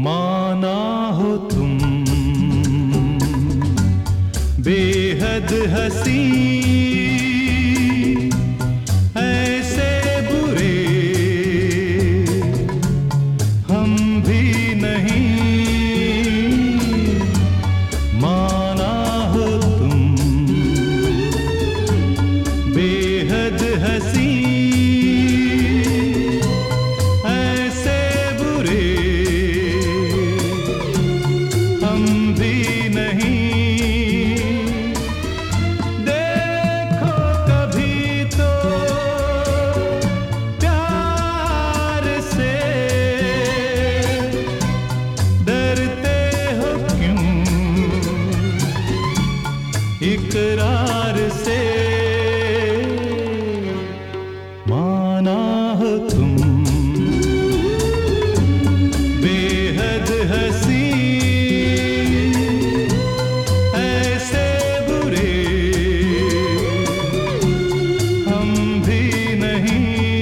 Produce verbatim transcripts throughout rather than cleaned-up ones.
माना हो तुम बेहद हंसी, ऐसे बुरे हम भी नहीं। माना हो तुम बेहद हंसी, ऐसे बुरे हम भी नहीं। देखो कभी तो प्यार से, डरते हो क्यों इकरार से। माना हो तुम बेहद हंसी, ऐसे बुरे हम भी नहीं।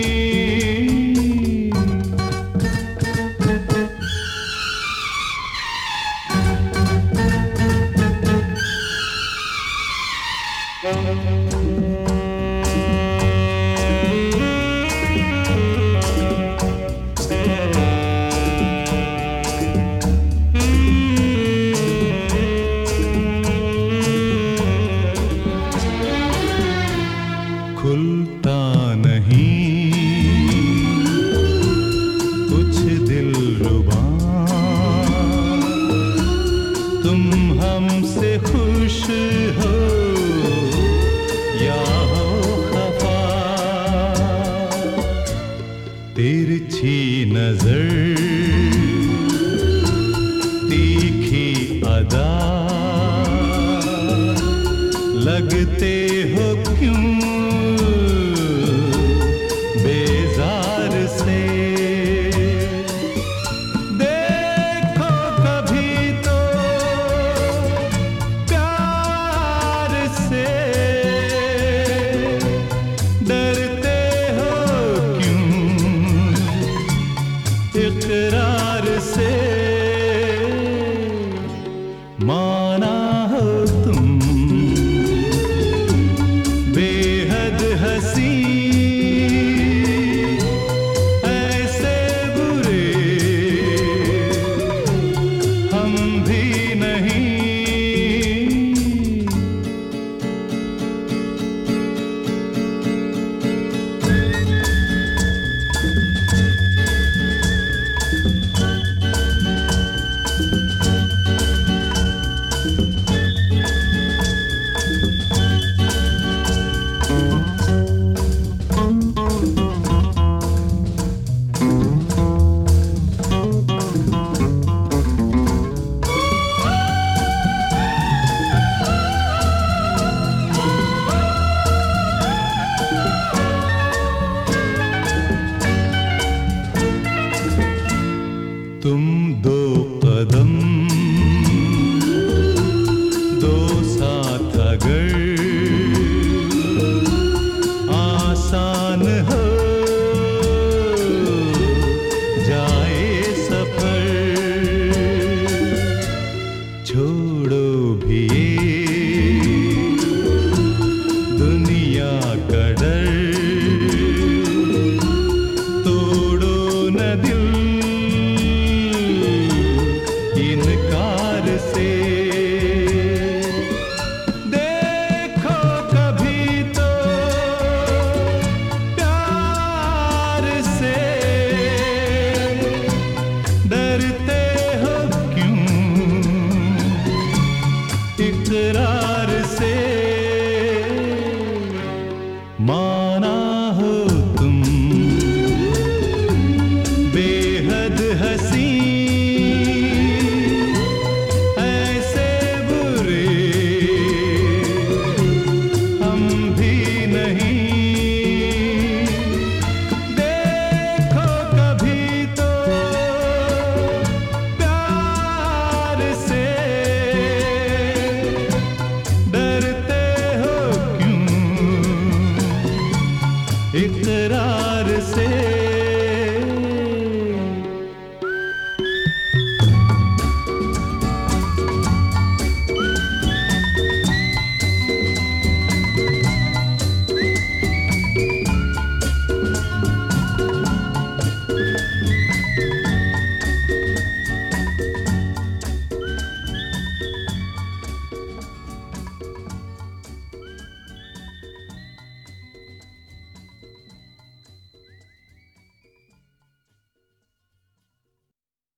खुलता नहीं कुछ दिलरुबा, तुम हमसे खुश हो या हो खफा। तिरछी नजर तीखी अदा, लगते हो क्यों बेजार से। देखो कभी तो प्यार से, डरते हो क्यों इकरार से। माना हो तुम बेहद हंसी, ऐसे बुरे हम भी नहीं। तुम दो कदम दो साथ अगर आसान हो जाए सफर। छोड़ो भी ये दुनिया का डर, तोड़ो न दिल इनकार से। देखो कभी तो प्यार से, डरते हो क्यों इकरार से। माना हो तुम बेहद हंसी, इकरार से।